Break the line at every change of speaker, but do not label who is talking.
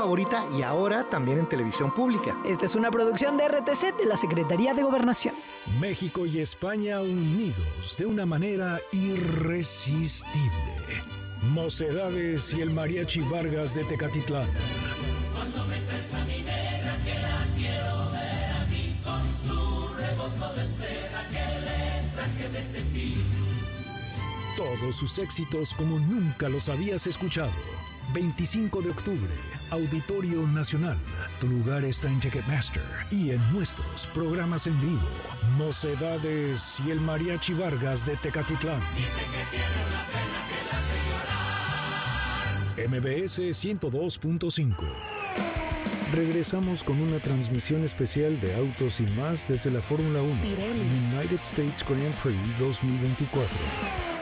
favorita y ahora también en televisión pública.
Esta es una producción de RTC de la Secretaría de Gobernación.
México y España unidos de una manera irresistible. Mocedades y el Mariachi Vargas de Tecatitlán.
Cuando me estresa mi negra, que la quiero ver a mí, con su rebozo de seda que le traje de Tepic.
Todos sus éxitos como nunca los habías escuchado. 25 de octubre, Auditorio Nacional. Tu lugar está en Ticketmaster y en nuestros programas en vivo. Mocedades y el Mariachi Vargas de Tecatitlán.
Dice que tiene una pena que la hace llorar.
MBS 102.5. Regresamos con una transmisión especial de Autos y Más desde la Fórmula 1 United States Grand Prix 2024.